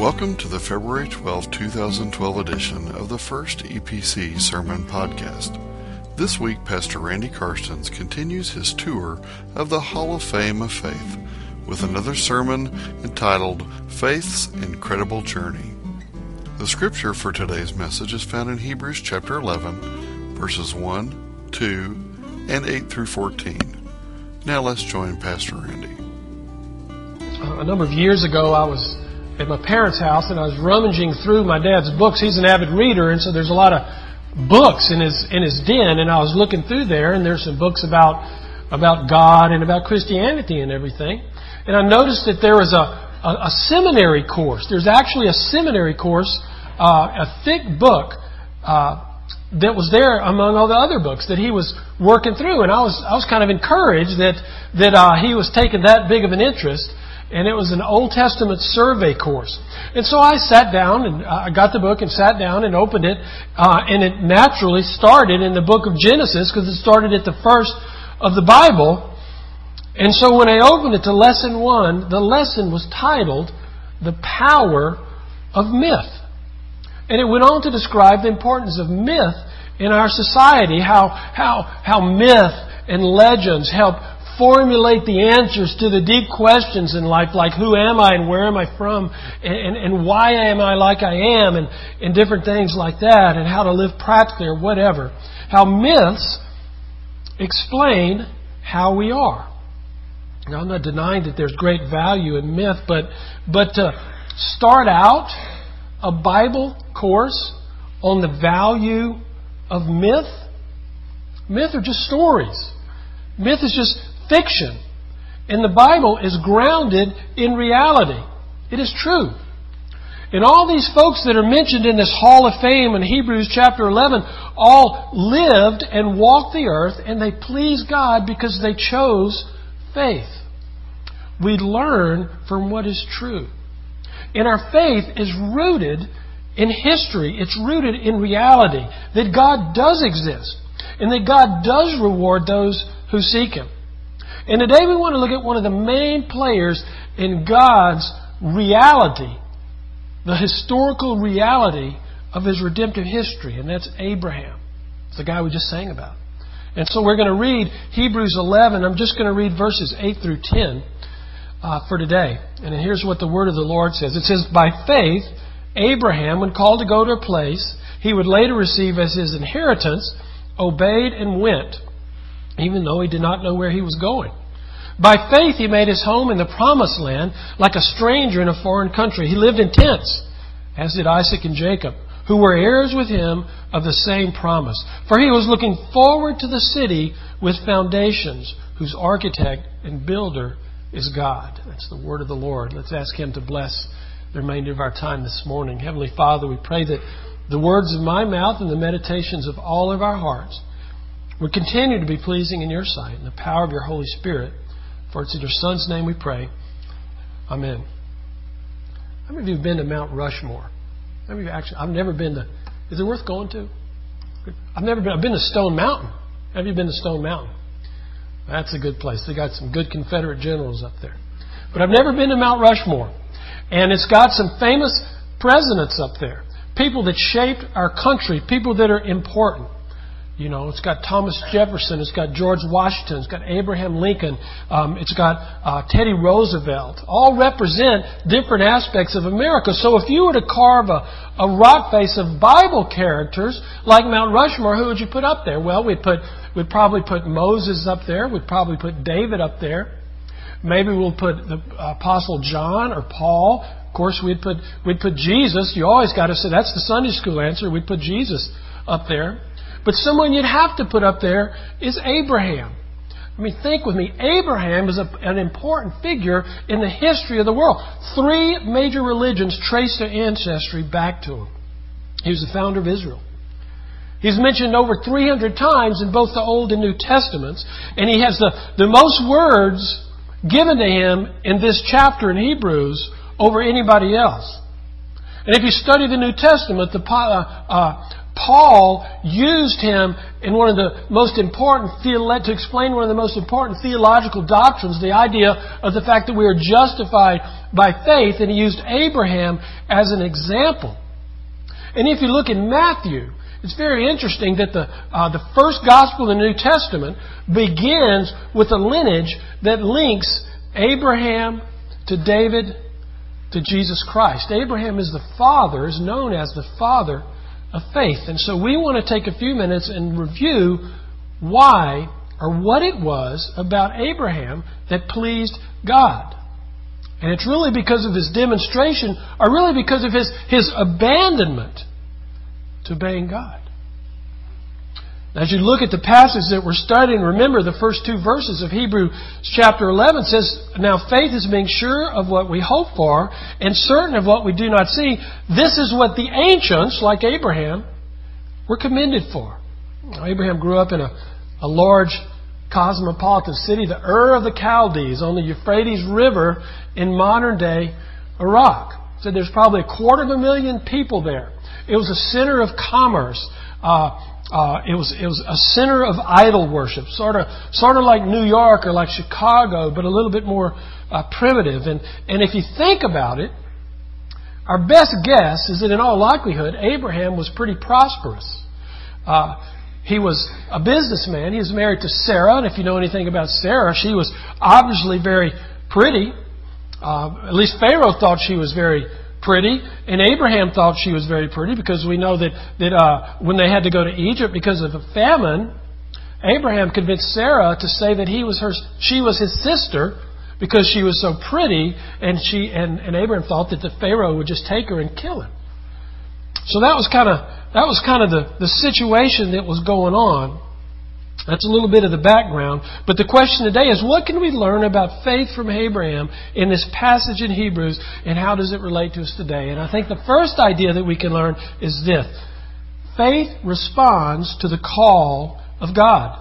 Welcome to the February 12, 2012 edition of the First EPC Sermon Podcast. This week, Pastor Randy Karstens continues his tour of the Hall of Fame of Faith with another sermon entitled Faith's Incredible Journey. The scripture for today's message is found in Hebrews chapter 11, verses 1, 2, and 8 through 14. Now let's join Pastor Randy. A number of years ago, I was at my parents' house and I was rummaging through my dad's books. He's an avid reader, and so there's a lot of books in his den, and I was looking through there, and there's some books about God and about Christianity and everything. And I noticed that there was a seminary course. There's actually a seminary course, a thick book that was there among all the other books that he was working through, and I was kind of encouraged that he was taking that big of an interest. And it was an Old Testament survey course. And so I sat down and I got the book and sat down and opened it. And it naturally started in the book of Genesis because it started at the first of the Bible. And so when I opened it to lesson 1, the lesson was titled, The Power of Myth. And it went on to describe the importance of myth in our society, how myth and legends help formulate the answers to the deep questions in life, like who am I and where am I from and why am I like I am and different things like that, and how to live practically or whatever. How myths explain how we are. Now, I'm not denying that there's great value in myth, but to start out a Bible course on the value of myth are just stories. Myth is just fiction. And the Bible is grounded in reality. It is true. And all these folks that are mentioned in this Hall of Fame in Hebrews chapter 11 all lived and walked the earth, and they pleased God because they chose faith. We learn from what is true. And our faith is rooted in history. It's rooted in reality. That God does exist. And that God does reward those who seek Him. And today we want to look at one of the main players in God's reality, the historical reality of His redemptive history, and that's Abraham. It's the guy we just sang about. And so we're going to read Hebrews 11. I'm just going to read verses 8 through 10 for today. And here's what the word of the Lord says. It says, By faith, Abraham, when called to go to a place he would later receive as his inheritance, obeyed and went, even though he did not know where he was going. By faith he made his home in the promised land like a stranger in a foreign country. He lived in tents, as did Isaac and Jacob, who were heirs with him of the same promise. For he was looking forward to the city with foundations, whose architect and builder is God. That's the word of the Lord. Let's ask Him to bless the remainder of our time this morning. Heavenly Father, we pray that the words of my mouth and the meditations of all of our hearts would continue to be pleasing in Your sight in the power of Your Holy Spirit. For it's in Your Son's name we pray. Amen. How many of you have been to Mount Rushmore? How many of you actually? I've never been to. Is it worth going to? I've been to Stone Mountain. Have you been to Stone Mountain? That's a good place. They got some good Confederate generals up there. But I've never been to Mount Rushmore. And it's got some famous presidents up there. People that shaped our country. People that are important. You know, it's got Thomas Jefferson, it's got George Washington, it's got Abraham Lincoln, it's got Teddy Roosevelt. All represent different aspects of America. So if you were to carve a rock face of Bible characters like Mount Rushmore, who would you put up there? Well, we'd probably put Moses up there. We'd probably put David up there. Maybe we'll put the Apostle John or Paul. Of course, we'd put Jesus. You always got to say that's the Sunday school answer. We'd put Jesus up there. But someone you'd have to put up there is Abraham. I mean, think with me. Abraham is an important figure in the history of the world. 3 major religions trace their ancestry back to him. He was the founder of Israel. He's mentioned over 300 times in both the Old and New Testaments. And he has the most words given to him in this chapter in Hebrews over anybody else. And if you study the New Testament, Paul used him in one of the most important to explain one of the most important theological doctrines, the idea of the fact that we are justified by faith, and he used Abraham as an example. And if you look in Matthew, it's very interesting that the first gospel in the New Testament begins with a lineage that links Abraham to David to Jesus Christ. Abraham is known as the father of faith. And so we want to take a few minutes and review why or what it was about Abraham that pleased God. And it's really because of his demonstration, or really because of his abandonment to obeying God. As you look at the passage that we're studying, remember the first two verses of Hebrews chapter 11 says, "Now faith is being sure of what we hope for and certain of what we do not see. This is what the ancients, like Abraham, were commended for." Now, Abraham grew up in a large cosmopolitan city, the Ur of the Chaldees, on the Euphrates River in modern-day Iraq. So there's probably 250,000 people there. It was a center of commerce. It was a center of idol worship, sort of like New York or like Chicago, but a little bit more primitive. And if you think about it, our best guess is that in all likelihood, Abraham was pretty prosperous. He was a businessman. He was married to Sarah, and if you know anything about Sarah, she was obviously very pretty. At least Pharaoh thought she was very pretty, and Abraham thought she was very pretty, because we know that when they had to go to Egypt because of a famine, Abraham convinced Sarah to say that she was his sister because she was so pretty, and Abraham thought that the Pharaoh would just take her and kill him. So that was kind of the situation that was going on. That's a little bit of the background. But the question today is, what can we learn about faith from Abraham in this passage in Hebrews, and how does it relate to us today? And I think the first idea that we can learn is this: faith responds to the call of God.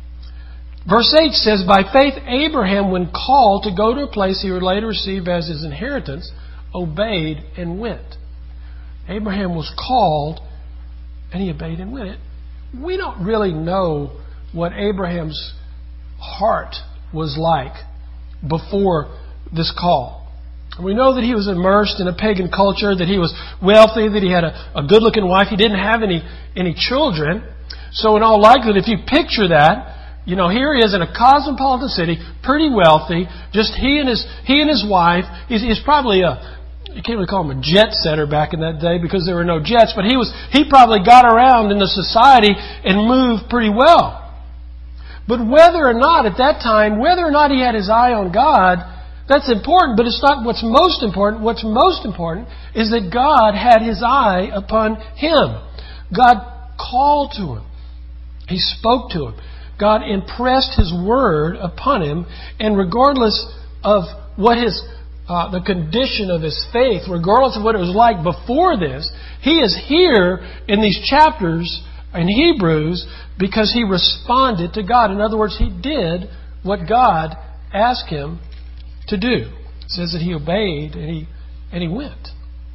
Verse 8 says, "By faith Abraham, when called to go to a place he would later receive as his inheritance, obeyed and went." Abraham was called, and he obeyed and went. We don't really know what Abraham's heart was like before this call. We know that he was immersed in a pagan culture, that he was wealthy, that he had a good-looking wife. He didn't have any children. So in all likelihood, if you picture that, here he is in a cosmopolitan city, pretty wealthy, just he and his wife. He's probably you can't really call him a jet setter back in that day because there were no jets, but he probably got around in the society and moved pretty well. But whether or not at that time, whether or not he had his eye on God, that's important, but it's not what's most important. What's most important is that God had his eye upon him. God called to him. He spoke to him. God impressed his word upon him, and regardless of what the condition of his faith, regardless of what it was like before this, he is here in these chapters in Hebrews because he responded to God. In other words, he did what God asked him to do. It says that he obeyed and he went.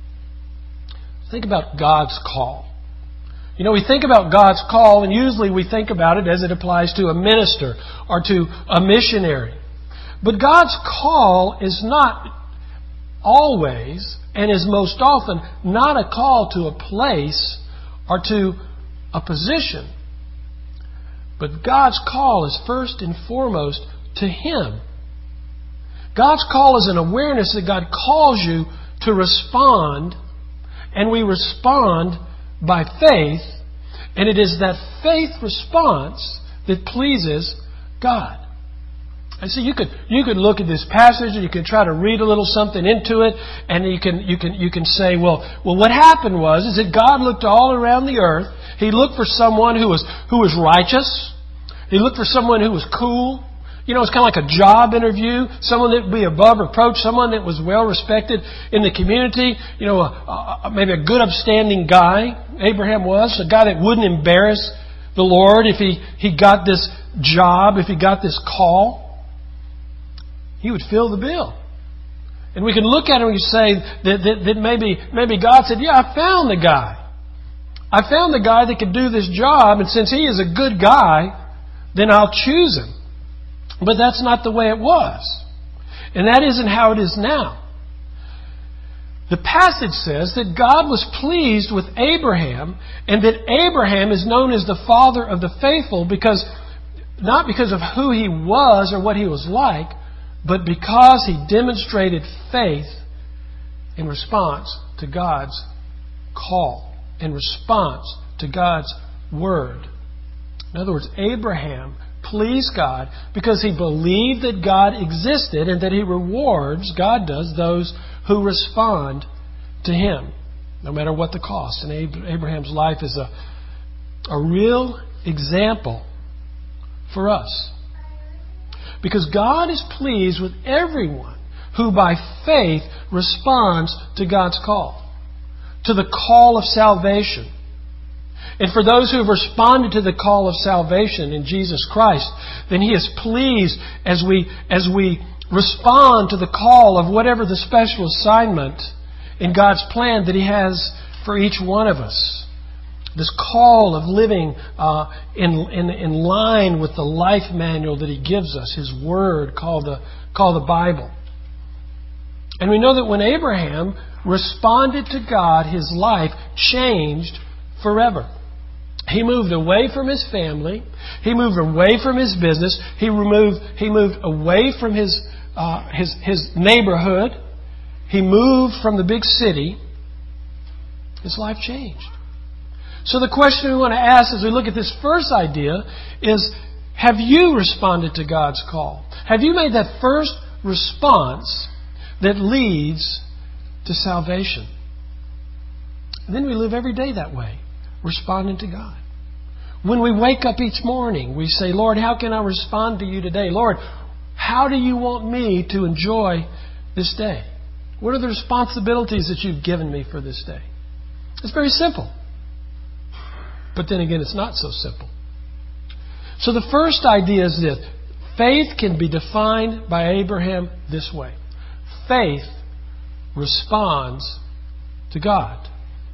Think about God's call. We think about God's call, and usually we think about it as it applies to a minister or to a missionary. But God's call is not always, and is most often, not a call to a place or to a position. But God's call is first and foremost to Him. God's call is an awareness that God calls you to respond, and we respond by faith, and it is that faith response that pleases God. And so you could look at this passage and you could try to read a little something into it, and you can say, well, what happened was that God looked all around the earth. He looked for someone who was righteous. He looked for someone who was cool. It's kind of like a job interview. Someone that would be above reproach. Someone that was well respected in the community. Maybe a good upstanding guy. Abraham was. A guy that wouldn't embarrass the Lord if he got this job, if he got this call. He would fill the bill. And we can look at him and say that maybe God said, yeah, I found the guy. I found the guy that could do this job, and since he is a good guy, then I'll choose him. But that's not the way it was. And that isn't how it is now. The passage says that God was pleased with Abraham, and that Abraham is known as the father of the faithful not because of who he was or what he was like, but because he demonstrated faith in response to God's call, in response to God's word. In other words, Abraham pleased God because he believed that God existed and that he rewards, God does, those who respond to him, no matter what the cost. And Abraham's life is a real example for us. Because God is pleased with everyone who by faith responds to God's call, to the call of salvation. And for those who have responded to the call of salvation in Jesus Christ, then He is pleased as we respond to the call of whatever the special assignment in God's plan that He has for each one of us. This call of living in line with the life manual that He gives us, His Word called the Bible. And we know that when Abraham responded to God, his life changed forever. He moved away from his family. He moved away from his business. He moved away from his neighborhood. He moved from the big city. His life changed. So the question we want to ask as we look at this first idea is, have you responded to God's call? Have you made that first response that leads to salvation? And then we live every day that way, responding to God. When we wake up each morning, we say, Lord, how can I respond to you today? Lord, how do you want me to enjoy this day? What are the responsibilities that you've given me for this day? It's very simple. But then again, it's not so simple. So the first idea is this. Faith can be defined by Abraham this way. Faith responds to God.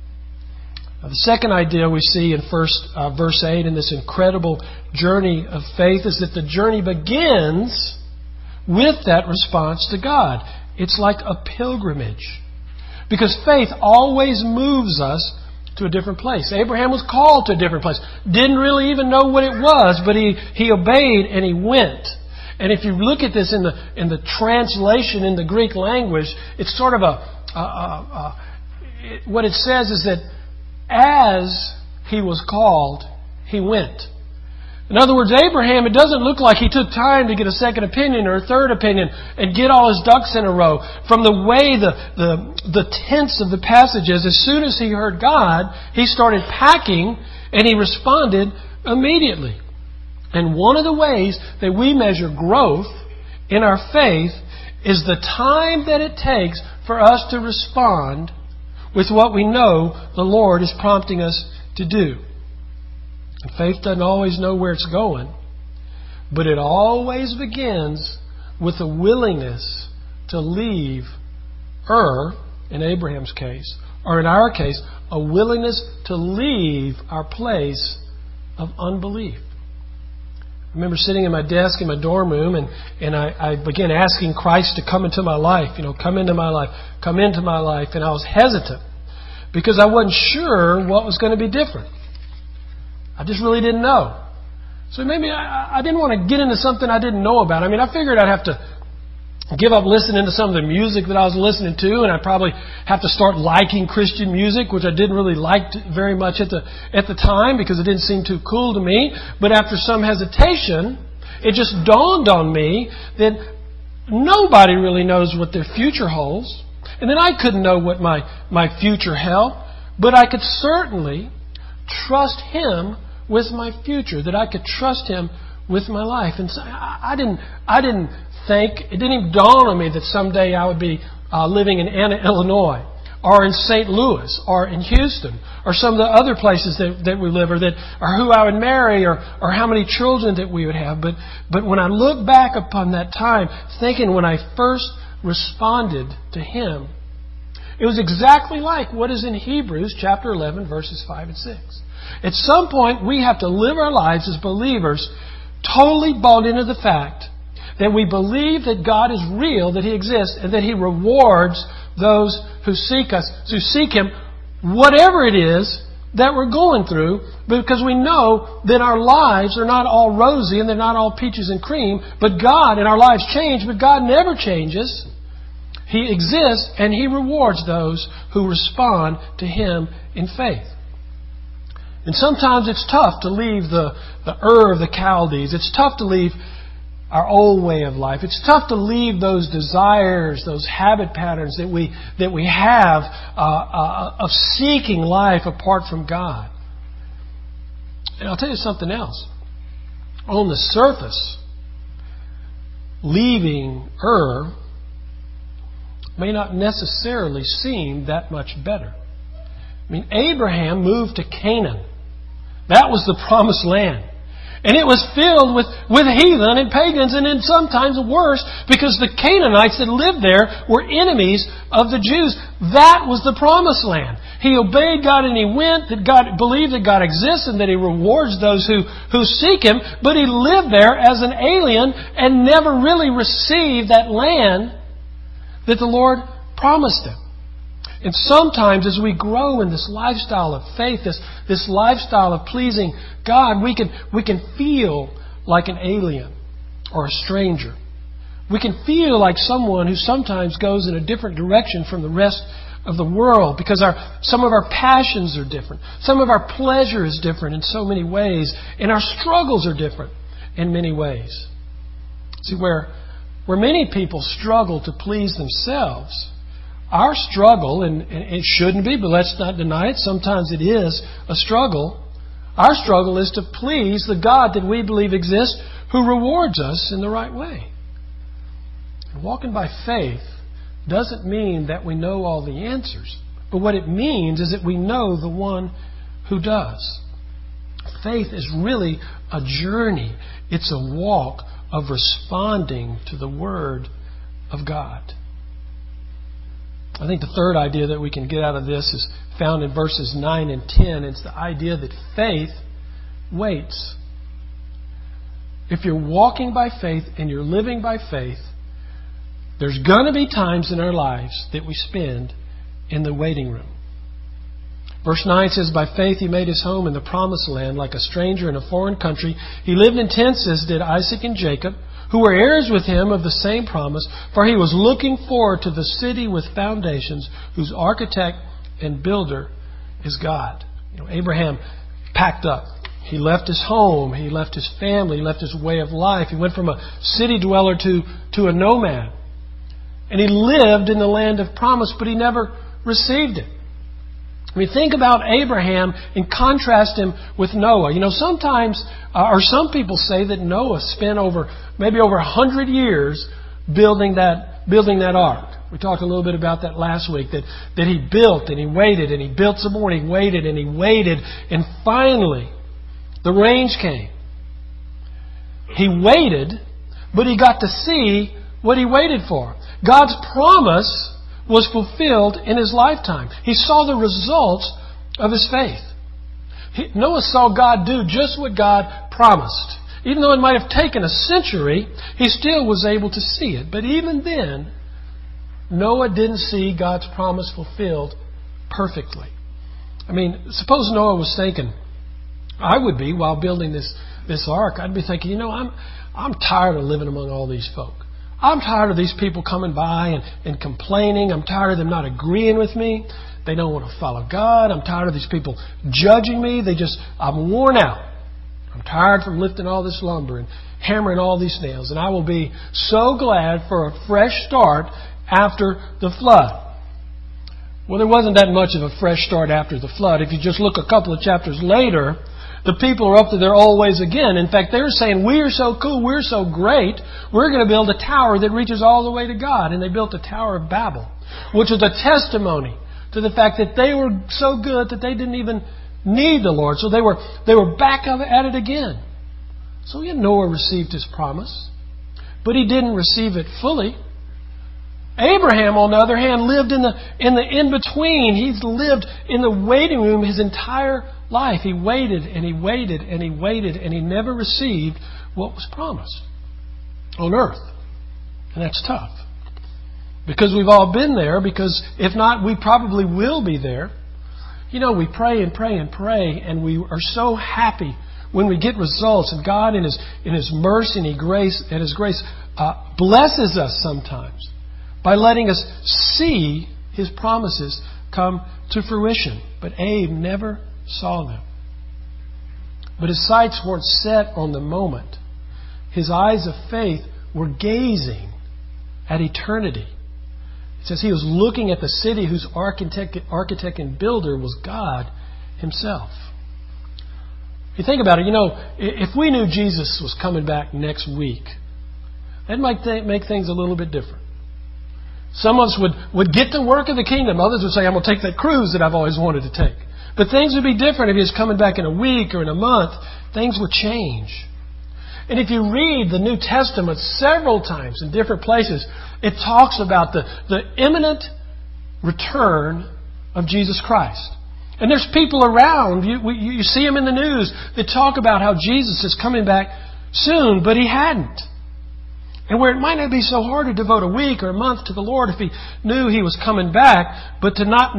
The second idea we see in verse 8 in this incredible journey of faith is that the journey begins with that response to God. It's like a pilgrimage. Because faith always moves us to a different place. Abraham was called to a different place. Didn't really even know what it was, but he obeyed and he went. And if you look at this in the translation in the Greek language, it's sort of what it says is that as he was called, he went. In other words, Abraham, it doesn't look like he took time to get a second opinion or a third opinion and get all his ducks in a row. From the way the tense of the passage is, as soon as he heard God, he started packing and he responded immediately. And one of the ways that we measure growth in our faith is the time that it takes for us to respond with what we know the Lord is prompting us to do. And faith doesn't always know where it's going, but it always begins with a willingness to leave in Abraham's case, or in our case, a willingness to leave our place of unbelief. I remember sitting at my desk in my dorm room and I began asking Christ to come into my life. Come into my life. Come into my life. And I was hesitant because I wasn't sure what was going to be different. I just really didn't know. So maybe I didn't want to get into something I didn't know about. I figured I'd have to give up listening to some of the music that I was listening to, and I'd probably have to start liking Christian music, which I didn't really like very much at the time because it didn't seem too cool to me. But after some hesitation, it just dawned on me that nobody really knows what their future holds, and that I couldn't know what my future held, but I could certainly trust Him with my future, that I could trust Him with my life. And so I didn't think, it didn't even dawn on me that someday I would be living in Anna, Illinois, or in St. Louis, or in Houston, or some of the other places that we live, or who I would marry, or how many children that we would have. But when I look back upon that time, thinking when I first responded to Him. It was exactly like what is in Hebrews chapter 11, verses 5 and 6. At some point, we have to live our lives as believers totally bought into the fact that we believe that God is real, that He exists, and that He rewards those who seek us, who seek Him, whatever it is that we're going through, because we know that our lives are not all rosy and they're not all peaches and cream, but God, and our lives change, but God never changes. He exists and He rewards those who respond to Him in faith. And sometimes it's tough to leave the Ur of the Chaldees. It's tough to leave our old way of life. It's tough to leave those desires, those habit patterns that we have of seeking life apart from God. And I'll tell you something else. On the surface, leaving Ur may not necessarily seem that much better. I mean, Abraham moved to Canaan. That was the promised land. And it was filled with heathen and pagans, and then sometimes worse, because the Canaanites that lived there were enemies of the Jews. That was the promised land. He obeyed God and he went, that God believed that God exists and that He rewards those who seek Him, but he lived there as an alien and never really received that land that the Lord promised him. And sometimes as we grow in this lifestyle of faith, this lifestyle of pleasing God, we can feel like an alien or a stranger. We can feel like someone who sometimes goes in a different direction from the rest of the world, because some of our passions are different. Some of our pleasure is different in so many ways, and our struggles are different in many ways. See, where many people struggle to please themselves, our struggle, and it shouldn't be, but let's not deny it, sometimes it is a struggle. Our struggle is to please the God that we believe exists, who rewards us in the right way. And walking by faith doesn't mean that we know all the answers, but what it means is that we know the one who does. Faith is really a journey. It's a walk of responding to the Word of God. I think the third idea that we can get out of this is found in verses 9 and 10. It's the idea that faith waits. If you're walking by faith and you're living by faith, there's going to be times in our lives that we spend in the waiting room. Verse 9 says, "By faith he made his home in the promised land, like a stranger in a foreign country. He lived in tents as did Isaac and Jacob, who were heirs with him of the same promise, for he was looking forward to the city with foundations, whose architect and builder is God." Abraham packed up. He left his home. He left his family. He left his way of life. He went from a city dweller to a nomad. And he lived in the land of promise, but he never received it. I mean, think about Abraham and contrast him with Noah. Sometimes, or some people say that Noah spent maybe over 100 years building that ark. We talked a little bit about that last week, that he built and he waited and he built some more and he waited and he waited, and finally the rains came. He waited, but he got to see what he waited for. God's promise was fulfilled in his lifetime. He saw the results of his faith. Noah saw God do just what God promised. Even though it might have taken a century, he still was able to see it. But even then, Noah didn't see God's promise fulfilled perfectly. I mean, suppose Noah was thinking, I would be while building this ark, I'd be thinking, I'm tired of living among all these folk. I'm tired of these people coming by and complaining. I'm tired of them not agreeing with me. They don't want to follow God. I'm tired of these people judging me. I'm worn out. I'm tired from lifting all this lumber and hammering all these nails. And I will be so glad for a fresh start after the flood. Well, there wasn't that much of a fresh start after the flood. If you just look a couple of chapters later, the people are up to their old ways again. In fact, they were saying, we are so cool, we're so great, we're going to build a tower that reaches all the way to God. And they built the Tower of Babel, which was a testimony to the fact that they were so good that they didn't even need the Lord. So they were back at it again. So Noah received his promise, but he didn't receive it fully. Abraham, on the other hand, lived in the in-between. He's lived in the waiting room his entire life. He waited and he waited and he waited, and he never received what was promised on earth. And that's tough. Because we've all been there, because if not, we probably will be there. You know, we pray and pray and pray, and we are so happy when we get results. And God, in His mercy and His grace, blesses us sometimes by letting us see His promises come to fruition. But Abe never saw them. But his sights weren't set on the moment. His eyes of faith were gazing at eternity. It says he was looking at the city whose architect and builder was God Himself. You think about it, you know, if we knew Jesus was coming back next week, that might make things a little bit different. Some of us would get to work in the kingdom. Others would say, I'm going to take that cruise that I've always wanted to take. But things would be different if He was coming back in a week or in a month. Things would change. And if you read the New Testament several times in different places, it talks about the imminent return of Jesus Christ. And there's people around, you see them in the news, that talk about how Jesus is coming back soon, but He hadn't. And where it might not be so hard to devote a week or a month to the Lord if He knew He was coming back, but to not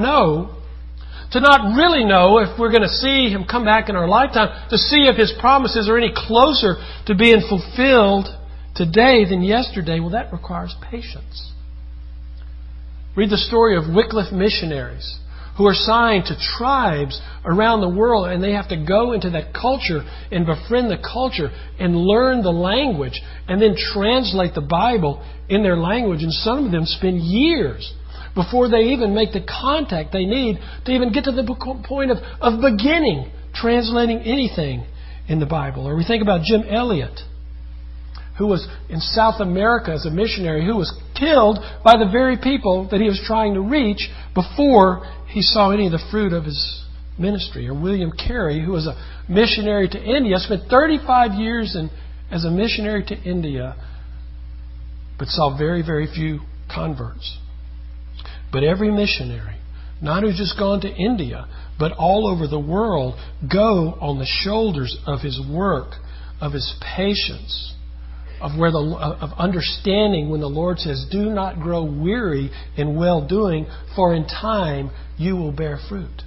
really know if we're going to see Him come back in our lifetime, to see if His promises are any closer to being fulfilled today than yesterday, well, that requires patience. Read the story of Wycliffe missionaries who are assigned to tribes around the world, and they have to go into that culture and befriend the culture and learn the language and then translate the Bible in their language. And some of them spend years before they even make the contact they need to even get to the point of beginning translating anything in the Bible. Or we think about Jim Elliot, who was in South America as a missionary, who was killed by the very people that he was trying to reach before he saw any of the fruit of his ministry. Or William Carey, who was a missionary to India, spent 35 years as a missionary to India, but saw very, very few converts. But every missionary, not who's just gone to India, but all over the world, go on the shoulders of his work, of his patience, of understanding when the Lord says, "Do not grow weary in well-doing, for in time you will bear fruit."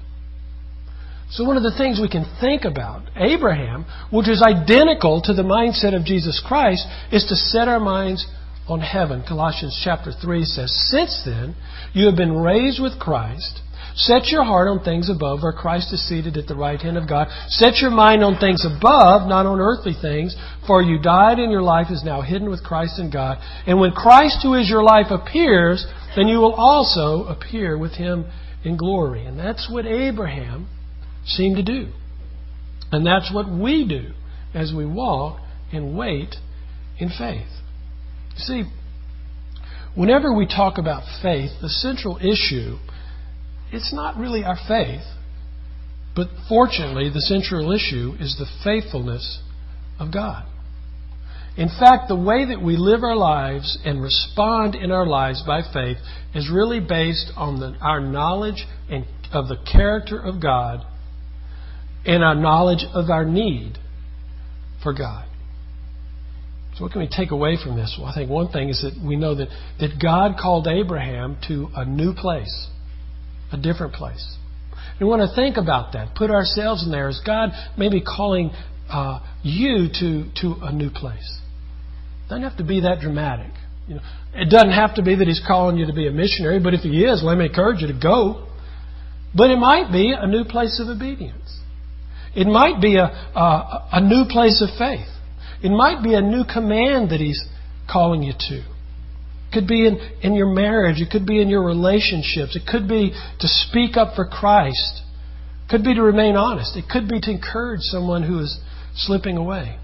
So one of the things we can think about, Abraham, which is identical to the mindset of Jesus Christ, is to set our minds on heaven. Colossians chapter 3 says, "Since then you have been raised with Christ. Set your heart on things above, where Christ is seated at the right hand of God. Set your mind on things above, not on earthly things. For you died, and your life is now hidden with Christ in God. And when Christ, who is your life, appears, then you will also appear with Him in glory." And that's what Abraham seemed to do. And that's what we do as we walk and wait in faith. You see, whenever we talk about faith, the central issue, it's not really our faith, but fortunately the central issue is the faithfulness of God. In fact, the way that we live our lives and respond in our lives by faith is really based on our knowledge of the character of God and our knowledge of our need for God. So what can we take away from this? Well, I think one thing is that we know that God called Abraham to a new place, a different place. And we want to think about that, put ourselves in there. Is God maybe calling you to a new place? It doesn't have to be that dramatic. You know, it doesn't have to be that He's calling you to be a missionary, but if He is, let me encourage you to go. But it might be a new place of obedience. It might be a new place of faith. It might be a new command that He's calling you to. It could be in your marriage. It could be in your relationships. It could be to speak up for Christ. It could be to remain honest. It could be to encourage someone who is slipping away.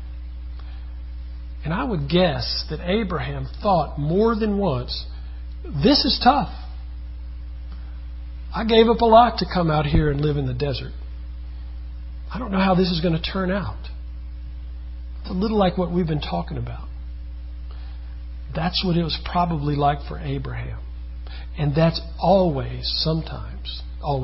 And I would guess that Abraham thought more than once, this is tough. I gave up a lot to come out here and live in the desert. I don't know how this is going to turn out. It's a little like what we've been talking about. That's what it was probably like for Abraham. And that's always, sometimes,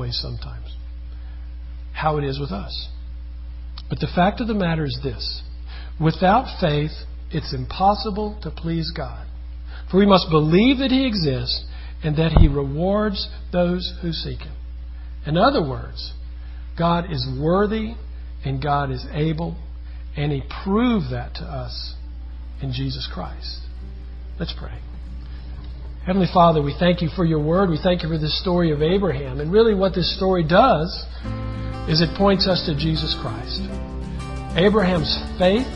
how it is with us. But the fact of the matter is this. Without faith, it's impossible to please God. For we must believe that He exists and that He rewards those who seek Him. In other words, God is worthy and God is able, and He proved that to us in Jesus Christ. Let's pray. Heavenly Father, we thank You for Your Word. We thank You for this story of Abraham. And really what this story does is it points us to Jesus Christ. Abraham's faith,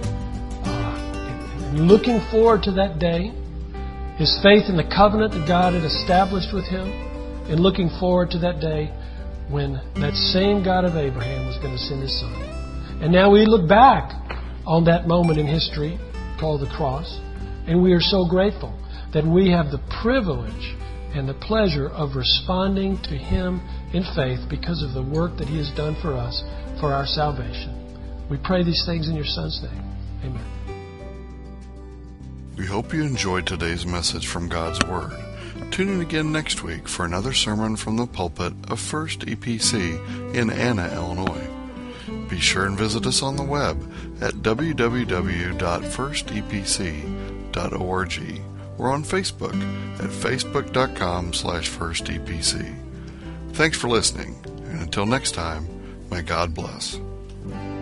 looking forward to that day, his faith in the covenant that God had established with him, and looking forward to that day when that same God of Abraham was going to send His Son. And now we look back on that moment in history called the cross, and we are so grateful that we have the privilege and the pleasure of responding to Him in faith because of the work that He has done for us for our salvation. We pray these things in Your Son's name. Amen. We hope you enjoyed today's message from God's Word. Tune in again next week for another sermon from the pulpit of First EPC in Anna, Illinois. Be sure and visit us on the web at www.firstepc.org or on Facebook at facebook.com/firstepc. Thanks for listening, and until next time, may God bless.